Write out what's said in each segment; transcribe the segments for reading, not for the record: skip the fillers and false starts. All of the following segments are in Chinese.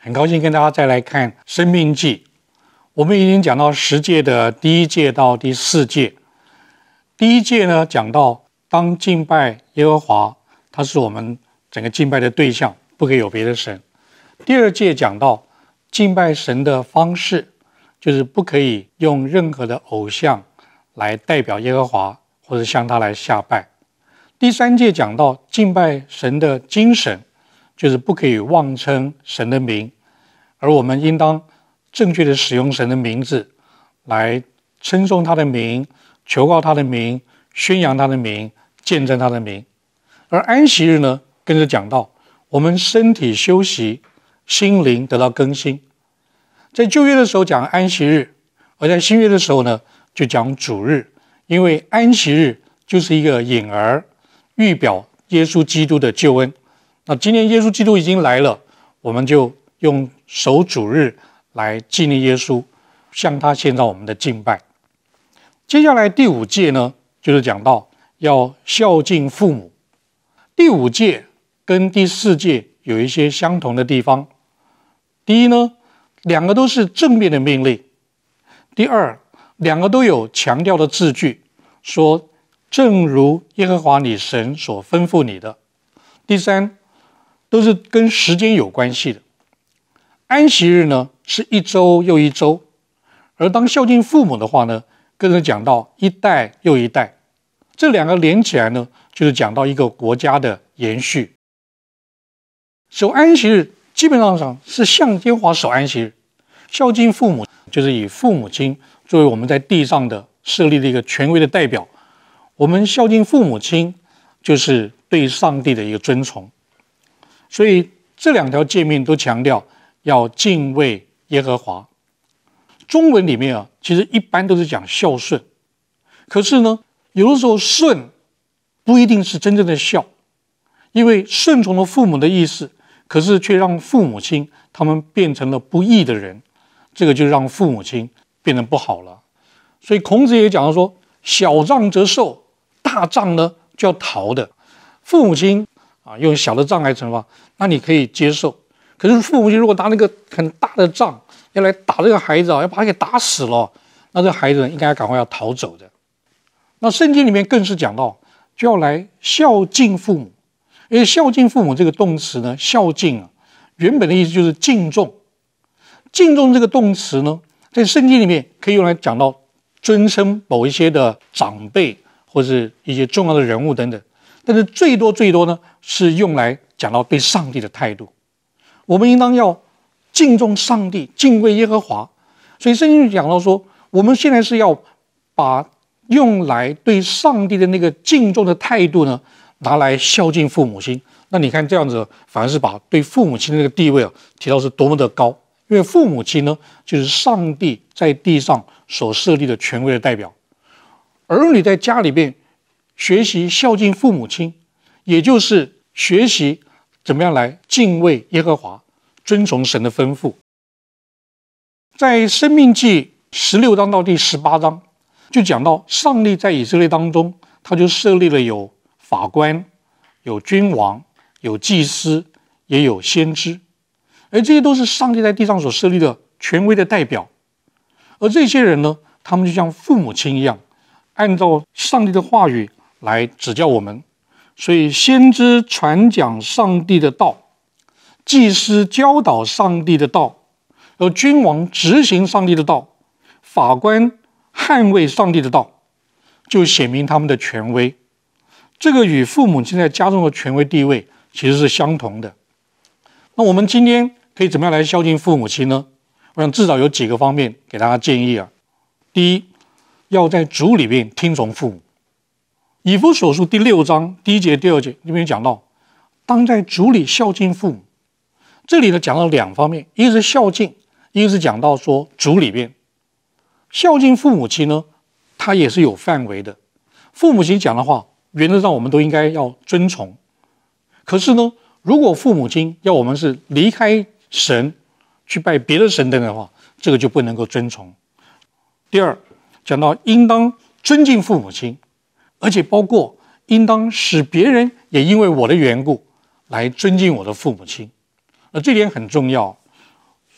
很高兴跟大家再来看《申命记》。我们已经讲到10诫的第1诫到第4诫。第1诫呢，讲到当敬拜耶和华，他是我们整个敬拜的对象，不可以有别的神。第2诫讲到敬拜神的方式，就是不可以用任何的偶像来代表耶和华，或者向他来下拜。第3诫讲到敬拜神的精神，就是不可以妄称神的名，而我们应当正确的使用神的名字来称颂他的名，求告他的名，宣扬他的名，见证他的名。而安息日呢，更是讲到我们身体休息，心灵得到更新。在旧约的时候讲安息日，而在新约的时候呢，就讲主日，因为安息日就是一个引儿，预表耶稣基督的救恩。那今天耶稣基督已经来了，我们就用守主日来纪念耶稣，向他献上我们的敬拜。接下来第5诫呢，就是讲到要孝敬父母。第5诫跟第4诫有一些相同的地方。第一呢，两个都是正面的命令。第二，两个都有强调的字句，说正如耶和华你神所吩咐你的。第三，都是跟时间有关系的。安息日呢，是一周又一周，而当孝敬父母的话呢，更是讲到一代又一代。这两个连起来呢，就是讲到一个国家的延续。守安息日基本上是向耶和华守安息日，孝敬父母就是以父母亲作为我们在地上的设立的一个权威的代表。我们孝敬父母亲，就是对上帝的一个尊崇。所以这2条诫命都强调要敬畏耶和华。中文里面其实一般都是讲孝顺，可是呢，有的时候顺不一定是真正的孝，因为顺从了父母的意思，可是却让父母亲他们变成了不义的人，这个就让父母亲变得不好了。所以孔子也讲到说，小杖则受，大杖呢就要逃的。父母亲用小的杖来惩罚，那你可以接受。可是父母亲如果拿那个很大的杖要来打这个孩子要把他给打死了，那这个孩子应该赶快要逃走的。那圣经里面更是讲到，就要来孝敬父母。因为孝敬父母这个动词呢，孝敬原本的意思就是敬重。敬重这个动词呢，在圣经里面可以用来讲到尊称某一些的长辈，或是一些重要的人物等等。但是最多呢，是用来讲到对上帝的态度。我们应当要敬重上帝，敬畏耶和华。所以圣经讲到说，我们现在是要把用来对上帝的那个敬重的态度呢，拿来孝敬父母亲。那你看这样子，反而是把对父母亲的那个地位提到是多么的高。因为父母亲呢，就是上帝在地上所设立的权威的代表。儿女在家里边学习孝敬父母亲，也就是学习怎么样来敬畏耶和华，遵从神的吩咐。在申命记16章到第18章，就讲到上帝在以色列当中，他就设立了有法官，有君王，有祭司，也有先知。而这些都是上帝在地上所设立的权威的代表。而这些人呢，他们就像父母亲一样，按照上帝的话语来指教我们。所以先知传讲上帝的道，祭司教导上帝的道，而君王执行上帝的道，法官捍卫上帝的道，就显明他们的权威。这个与父母亲在家中的权威地位其实是相同的。那我们今天可以怎么样来孝敬父母亲呢？我想至少有几个方面给大家建议。第一，要在主里面听从父母。以弗所书第6章第1节、第2节里面讲到，当在主里孝敬父母。这里呢讲到2方面，一个是孝敬，一个是讲到说主里面孝敬父母亲呢，它也是有范围的。父母亲讲的话，原则上我们都应该要遵从。可是呢，如果父母亲要我们是离开神去拜别的神等的话，这个就不能够遵从。第二，讲到应当尊敬父母亲，而且包括应当使别人也因为我的缘故来尊敬我的父母亲。这点很重要。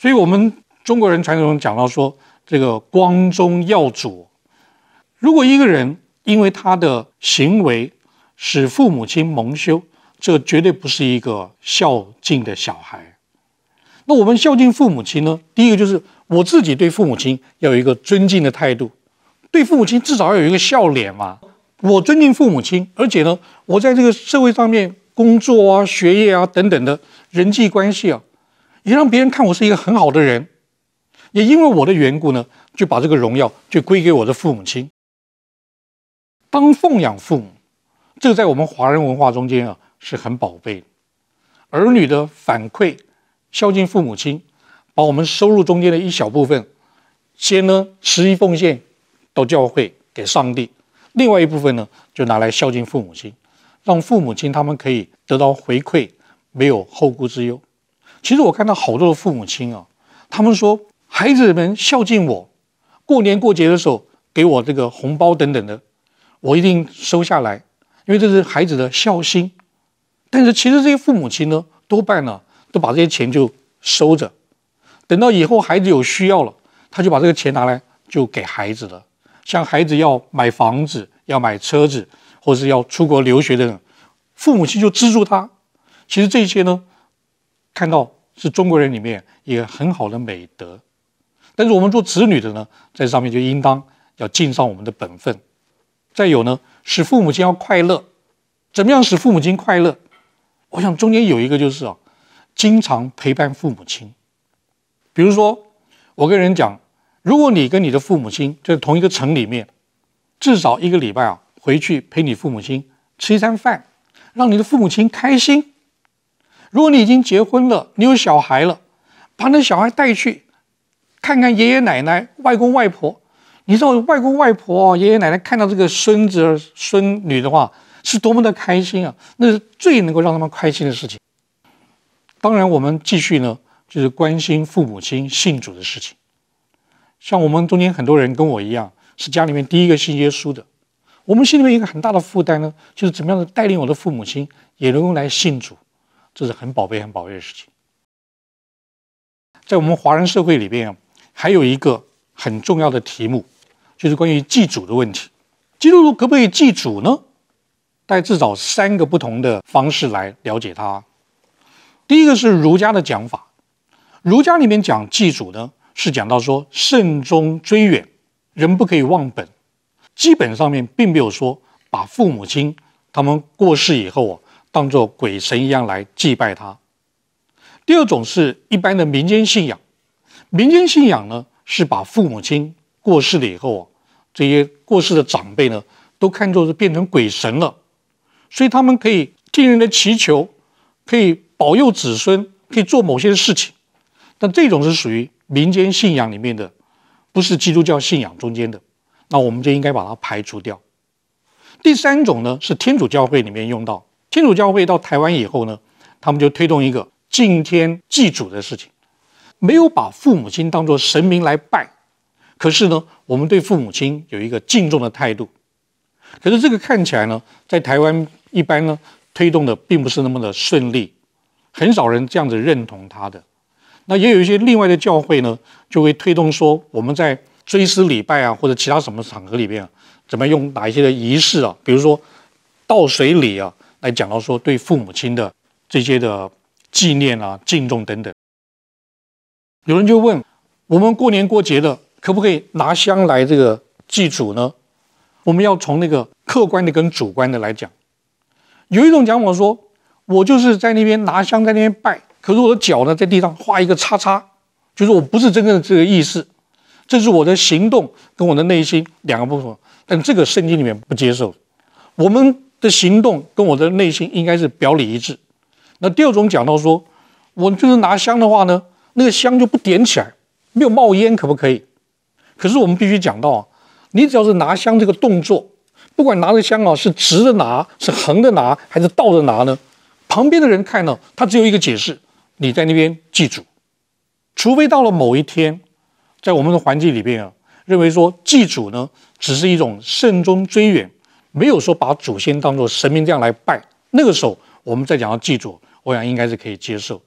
所以我们中国人传统中讲到说，这个光宗耀祖。如果一个人因为他的行为使父母亲蒙羞，这绝对不是一个孝敬的小孩。那我们孝敬父母亲呢，第一个就是我自己对父母亲要有一个尊敬的态度，对父母亲至少要有一个笑脸嘛。我尊敬父母亲，而且呢，我在这个社会上面工作啊、学业啊等等的人际关系啊，也让别人看我是一个很好的人。也因为我的缘故呢，就把这个荣耀就归给我的父母亲。当奉养父母，这个在我们华人文化中间啊是很宝贝的。儿女的反馈，孝敬父母亲，把我们收入中间的一小部分，先呢十一奉献到教会给上帝，另外一部分呢就拿来孝敬父母亲，让父母亲他们可以得到回馈，没有后顾之忧。其实我看到好多的父母亲啊，他们说孩子们孝敬我，过年过节的时候给我这个红包等等的，我一定收下来，因为这是孩子的孝心。但是其实这些父母亲呢，多半呢都把这些钱就收着，等到以后孩子有需要了，他就把这个钱拿来就给孩子了。像孩子要买房子、要买车子，或是要出国留学的，父母亲就资助他。其实这些呢，看到是中国人里面一个很好的美德。但是我们做子女的呢，在上面就应当要尽上我们的本分。再有呢，使父母亲要快乐。怎么样使父母亲快乐？我想中间有一个就是经常陪伴父母亲。比如说，我跟人讲，如果你跟你的父母亲在同一个城里面，至少一个礼拜回去陪你父母亲吃一餐饭，让你的父母亲开心。如果你已经结婚了，你有小孩了，把那小孩带去看看爷爷奶奶、外公外婆。你知道外公外婆、爷爷奶奶看到这个孙子孙女的话，是多么的开心啊！那是最能够让他们开心的事情。当然，我们继续呢，就是关心父母亲信主的事情。像我们中间很多人跟我一样，是家里面第一个信耶稣的。我们心里面一个很大的负担呢，就是怎么样的带领我的父母亲也能够来信主，这是很宝贝、很宝贝的事情。在我们华人社会里边还有一个很重要的题目，就是关于祭祖的问题。基督徒可不可以祭祖呢？大概至少3个不同的方式来了解它。第一个是儒家的讲法，儒家里面讲祭祖呢，是讲到说慎终追远，人不可以忘本。基本上面并没有说把父母亲他们过世以后当作鬼神一样来祭拜他。第二种是一般的民间信仰，民间信仰呢是把父母亲过世了以后这些过世的长辈呢都看作是变成鬼神了，所以他们可以替人的祈求，可以保佑子孙，可以做某些事情。但这种是属于民间信仰里面的，不是基督教信仰中间的，那我们就应该把它排除掉。第3种呢是天主教会里面用到，天主教会到台湾以后呢，他们就推动一个敬天祭祖的事情，没有把父母亲当作神明来拜，可是呢，我们对父母亲有一个敬重的态度。可是这个看起来呢，在台湾一般呢推动的并不是那么的顺利，很少人这样子认同他的。那也有一些另外的教会呢，就会推动说，我们在追思礼拜或者其他什么场合里面怎么用哪一些的仪式比如说倒水礼来讲到说对父母亲的这些的纪念敬重等等。有人就问，我们过年过节的可不可以拿香来这个祭祖呢？我们要从那个客观的跟主观的来讲。有一种讲法说，我就是在那边拿香，在那边拜，可是我的脚呢在地上画一个叉叉，就是我不是真正的这个意思，这是我的行动跟我的内心2个部分。但这个圣经里面不接受，我们的行动跟我的内心应该是表里一致。那第2种讲到说，我就是拿香的话呢，那个香就不点起来，没有冒烟，可不可以？可是我们必须讲到你只要是拿香这个动作，不管拿着香是直的拿，是横的拿，还是倒着拿呢，旁边的人看到他只有一个解释，你在那边祭祖。除非到了某一天，在我们的环境里边认为说祭祖呢只是一种慎终追远，没有说把祖先当作神明这样来拜，那个时候我们再讲到祭祖，我想应该是可以接受。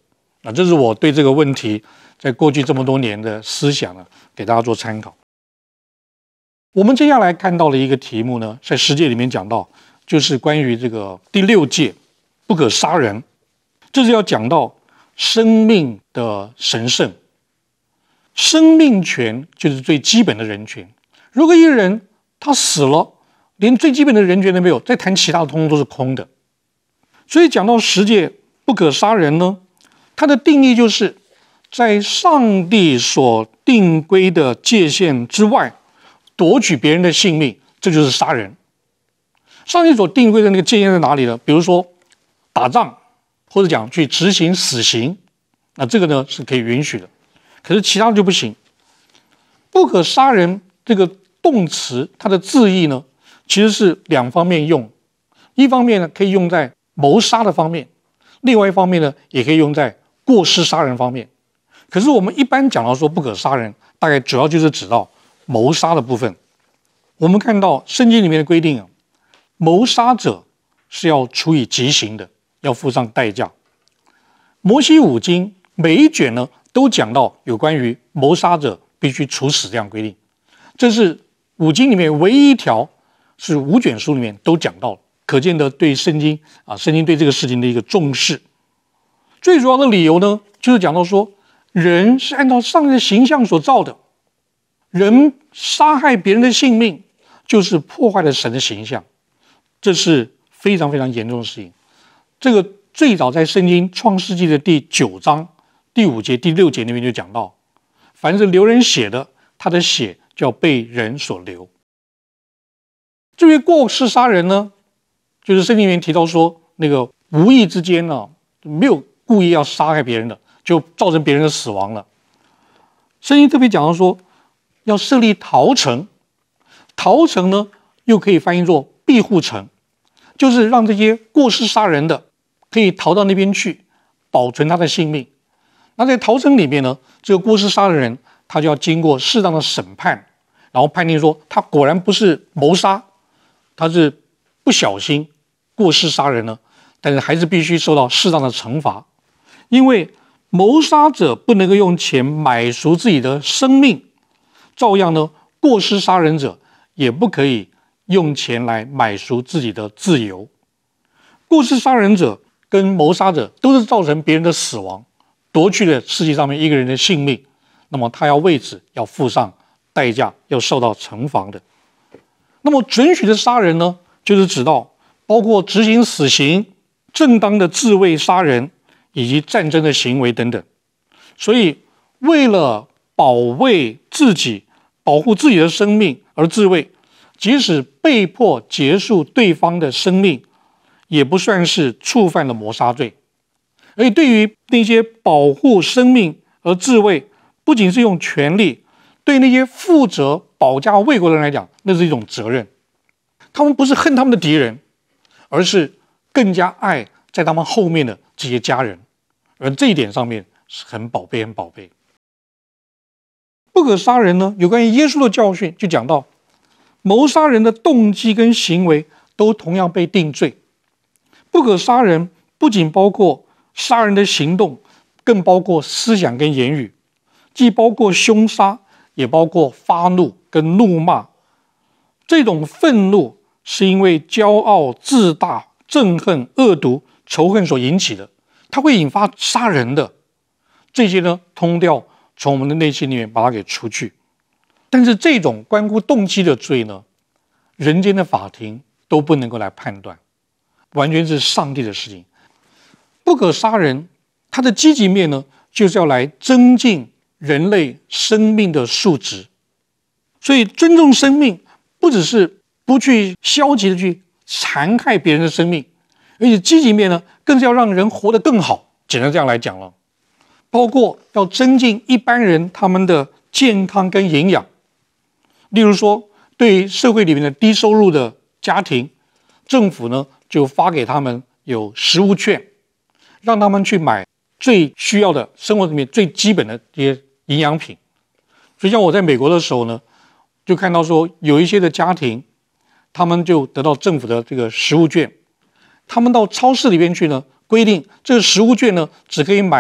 这是我对这个问题在过去这么多年的思想呢，给大家做参考。我们接下来看到的一个题目呢，在十诫里面讲到，就是关于这个第6诫不可杀人，这是要讲到生命的神圣。生命权就是最基本的人权。如果一个人他死了，连最基本的人权都没有，再谈其他的通通都是空的。所以讲到10诫不可杀人呢，它的定义就是在上帝所定规的界限之外夺取别人的性命，这就是杀人。上帝所定规的那个界限在哪里呢？比如说打仗，或者讲去执行死刑，那这个呢是可以允许的。可是其他的就不行。不可杀人这个动词，它的字义呢，其实是2方面用。一方面呢，可以用在谋杀的方面；另外一方面呢，也可以用在过失杀人方面。可是我们一般讲到说不可杀人，大概主要就是指到谋杀的部分。我们看到圣经里面的规定谋杀者是要处以极刑的，要付上代价。摩西五经每一卷呢，都讲到有关于谋杀者必须处死这样规定。这是五经里面唯一一条是5卷书里面都讲到的，可见的对圣经对这个事情的一个重视。最主要的理由呢，就是讲到说人是按照上帝的形象所造的，人杀害别人的性命就是破坏了神的形象，这是非常非常严重的事情。这个最早在圣经创世纪的第9章第5节第6节那边就讲到，凡是流人血的，他的血就要被人所流。至于过失杀人呢，就是圣经里面提到说，那个无意之间呢，没有故意要杀害别人的，就造成别人的死亡了。圣经特别讲到说，要设立逃城，逃城呢又可以翻译作庇护城，就是让这些过失杀人的可以逃到那边去，保存他的性命。那在逃城里面呢，这个过失杀人人他就要经过适当的审判，然后判定说他果然不是谋杀，他是不小心过失杀人呢，但是还是必须受到适当的惩罚。因为谋杀者不能够用钱买赎自己的生命，照样呢，过失杀人者也不可以用钱来买赎自己的自由。过失杀人者跟谋杀者都是造成别人的死亡，夺去了世界上面一个人的性命，那么他要为此要付上代价，要受到惩罚的。那么准许的杀人呢，就是指到包括执行死刑、正当的自卫杀人以及战争的行为等等。所以为了保卫自己、保护自己的生命而自卫，即使被迫结束对方的生命，也不算是触犯了谋杀罪。而且对于那些保护生命而自卫，不仅是用权力，对那些负责保家卫国的人来讲，那是一种责任。他们不是恨他们的敌人，而是更加爱在他们后面的这些家人，而这一点上面是很宝贝、很宝贝。不可杀人呢，有关于耶稣的教训就讲到，谋杀人的动机跟行为都同样被定罪。不可杀人不仅包括杀人的行动，更包括思想跟言语，既包括凶杀，也包括发怒跟怒骂。这种愤怒是因为骄傲、自大、憎恨、恶毒、仇恨所引起的，它会引发杀人的。这些呢，通调从我们的内心里面把它给除去。但是这种关乎动机的罪呢，人间的法庭都不能够来判断，完全是上帝的事情。不可杀人，它的积极面呢，就是要来增进人类生命的素质。所以尊重生命，不只是不去消极的去残害别人的生命，而且积极面呢，更是要让人活得更好。简单这样来讲了，包括要增进一般人他们的健康跟营养。例如说，对于社会里面的低收入的家庭，政府呢就发给他们有食物券，让他们去买最需要的生活里面最基本的这些营养品。所以像我在美国的时候呢，就看到说有一些的家庭，他们就得到政府的这个食物券，他们到超市里面去呢，规定这个食物券呢只可以买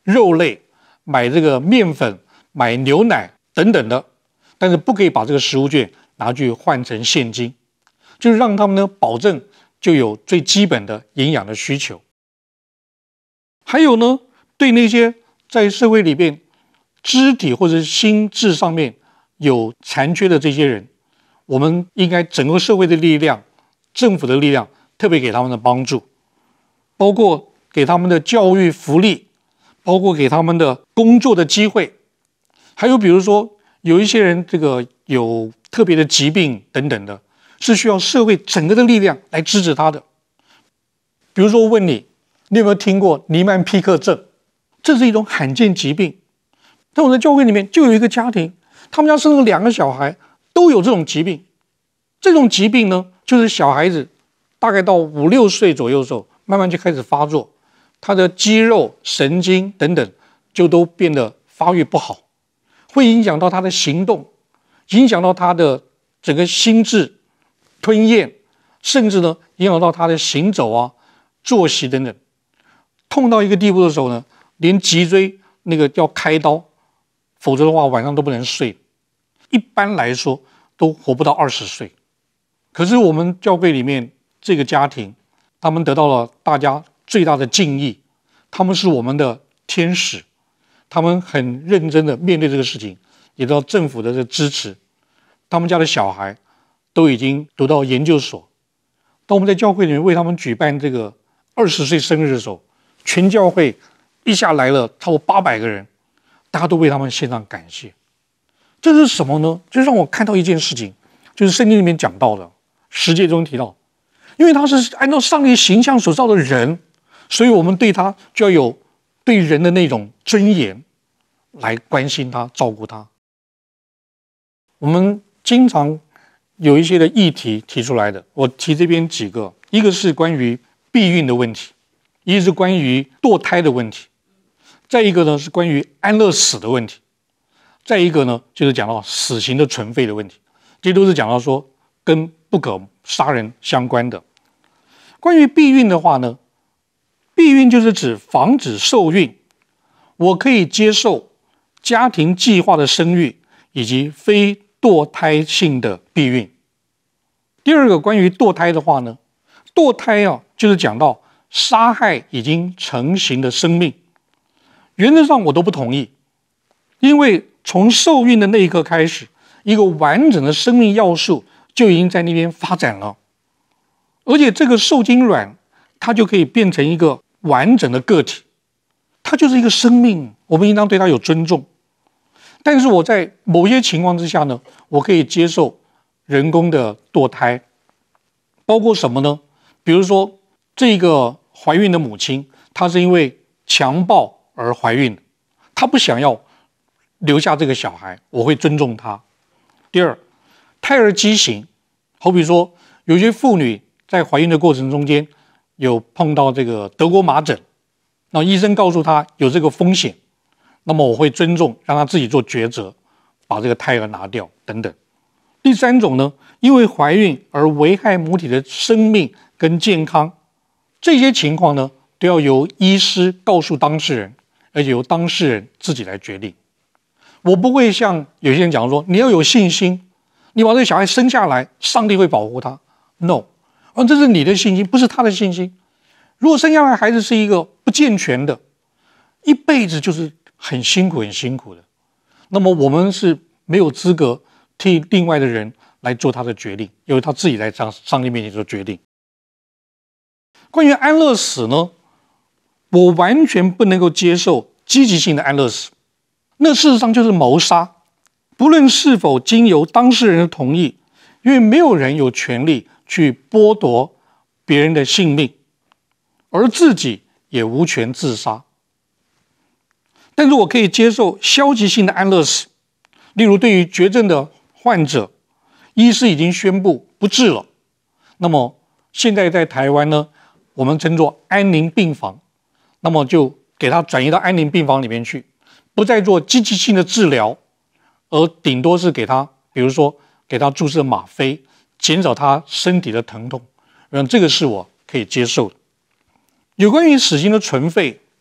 肉类、买这个面粉、买牛奶等等的，但是不可以把这个食物券拿去换成现金，就是让他们呢保证就有最基本的营养的需求。还有呢，对那些在社会里边肢体或者心智上面有残缺的这些人，我们应该整个社会的力量、政府的力量，特别给他们的帮助，包括给他们的教育福利，包括给他们的工作的机会，还有比如说有一些人这个有特别的疾病等等的，是需要社会整个的力量来支持他的。比如说我问你，你有没有听过尼曼匹克症？这是一种罕见疾病。在我的教会里面就有一个家庭，他们家生了2个小孩，都有这种疾病。这种疾病呢，就是小孩子大概到5、6岁左右的时候，慢慢就开始发作，他的肌肉、神经等等就都变得发育不好，会影响到他的行动，影响到他的整个心智、吞咽，甚至呢影响到他的行走啊、作息等等。痛到一个地步的时候呢，连脊椎那个要开刀，否则的话晚上都不能睡。一般来说都活不到20岁。可是我们教会里面这个家庭，他们得到了大家最大的敬意，他们是我们的天使，他们很认真的面对这个事情，也得到政府的这个支持。他们家的小孩都已经读到研究所。当我们在教会里面为他们举办这个20岁生日的时候，全教会一下来了超过800个人，大家都为他们献上感谢。这是什么呢？就让我看到一件事情，就是圣经里面讲到的10诫中提到，因为他是按照上帝形象所造的人，所以我们对他就要有对人的那种尊严，来关心他、照顾他。我们经常有一些的议题提出来的，我提这边几个，一个是关于避孕的问题，一个是关于堕胎的问题，再一个呢是关于安乐死的问题，再一个呢就是讲到死刑的存废的问题，这都是讲到说跟不可杀人相关的。关于避孕的话呢，避孕就是指防止受孕，我可以接受家庭计划的生育以及非堕胎性的避孕。第二个关于堕胎的话呢，堕胎就是讲到杀害已经成型的生命，原则上我都不同意，因为从受孕的那一刻开始，一个完整的生命要素就已经在那边发展了，而且这个受精卵它就可以变成一个完整的个体，它就是一个生命，我们应当对它有尊重。但是我在某些情况之下呢，我可以接受人工的堕胎，包括什么呢？比如说这个怀孕的母亲，她是因为强暴而怀孕，她不想要留下这个小孩，我会尊重她。第二，胎儿畸形，好比说有些妇女在怀孕的过程中间有碰到这个德国麻疹，那医生告诉她有这个风险，那么我会尊重，让她自己做抉择，把这个胎儿拿掉等等。第三种呢，因为怀孕而危害母体的生命跟健康，这些情况呢都要由医师告诉当事人，而且由当事人自己来决定。我不会像有些人讲说，你要有信心，你把这个小孩生下来，上帝会保护他。No， 这是你的信心，不是他的信心。如果生下来孩子是一个不健全的，一辈子就是很辛苦很辛苦的，那么我们是没有资格替另外的人来做他的决定，由他自己在上帝面前做决定。关于安乐死呢，我完全不能够接受积极性的安乐死，那事实上就是谋杀，不论是否经由当事人的同意，因为没有人有权利去剥夺别人的性命，而自己也无权自杀。但是我可以接受消极性的安乐死，例如对于绝症的患者，医师已经宣布不治了，那么现在在台湾呢，我们称作安宁病房，那么就给他转移到安宁病房里面去，不再做积极性的治疗，而顶多是给他，比如说给他注射吗啡，减少他身体的疼痛，这个是我可以接受的。有关于死刑的存废，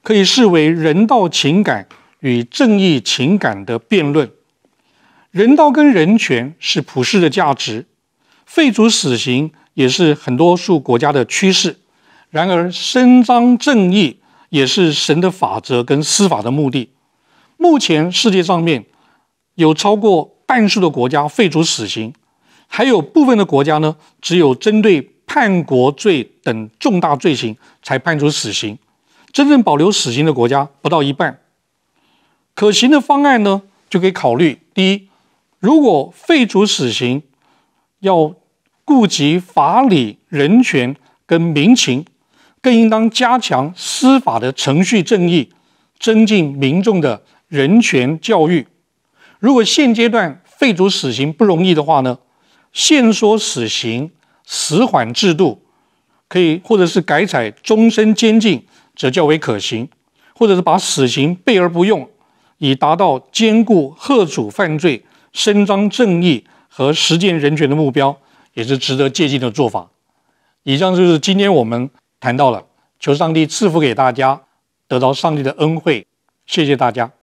可以视为人道情感与正义情感的辩论。人道跟人权是普世的价值，废除死刑也是很多数国家的趋势。然而，伸张正义也是神的法则跟司法的目的。目前世界上面有超过半数的国家废除死刑，还有部分的国家呢，只有针对叛国罪等重大罪行才判处死刑，真正保留死刑的国家不到一半。可行的方案呢，就可以考虑：第一，如果废除死刑，要顾及法理、人权跟民情，更应当加强司法的程序正义，增进民众的人权教育。如果现阶段废除死刑不容易的话呢，限缩死刑、死缓制度，可以或者是改采终身监禁，则较为可行；或者是把死刑备而不用，以达到兼顾遏阻犯罪、伸张正义和实践人权的目标，也是值得借鉴的做法。以上就是今天我们谈到了，求上帝赐福给大家，得到上帝的恩惠。谢谢大家。